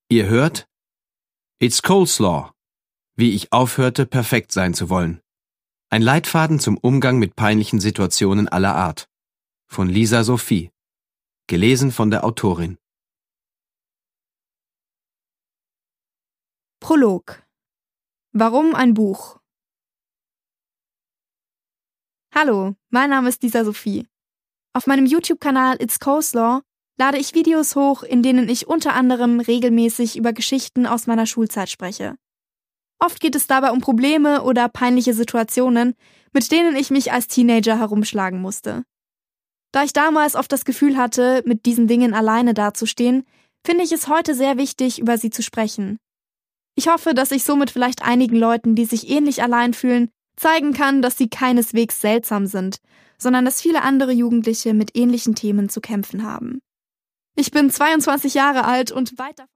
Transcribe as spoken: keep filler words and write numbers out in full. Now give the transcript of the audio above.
Ihr hört It's Coleslaw, wie ich aufhörte, perfekt sein zu wollen. Ein Leitfaden zum Umgang mit peinlichen Situationen aller Art. Von Lisa Sophie. Gelesen von der Autorin. Prolog. Warum ein Buch? Hallo, mein Name ist Lisa Sophie. Auf meinem YouTube-Kanal It's Coleslaw lade ich Videos hoch, in denen ich unter anderem regelmäßig über Geschichten aus meiner Schulzeit spreche. Oft geht es dabei um Probleme oder peinliche Situationen, mit denen ich mich als Teenager herumschlagen musste. Da ich damals oft das Gefühl hatte, mit diesen Dingen alleine dazustehen, finde ich es heute sehr wichtig, über sie zu sprechen. Ich hoffe, dass ich somit vielleicht einigen Leuten, die sich ähnlich allein fühlen, zeigen kann, dass sie keineswegs seltsam sind, sondern dass viele andere Jugendliche mit ähnlichen Themen zu kämpfen haben. Ich bin zweiundzwanzig Jahre alt und weit davon